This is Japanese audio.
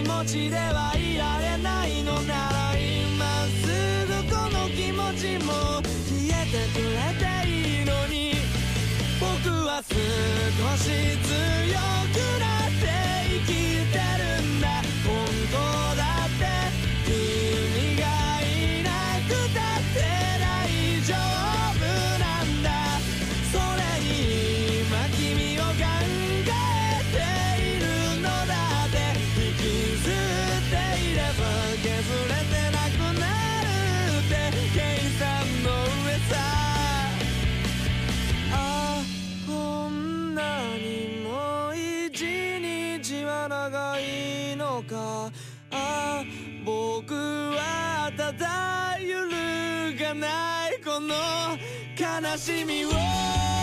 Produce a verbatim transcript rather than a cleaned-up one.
気持ちではいられないのなら今すぐこの気持ちも消えてくれていいのに僕は少し強くなって生きてるんだ本当だって君がいなくたって大丈夫なんだそれに今君を考えているのだって引きずっていれば削れてなくなるって計算の上さあこんなにも一日は長いのかあ僕はただ揺るがないこの悲しみを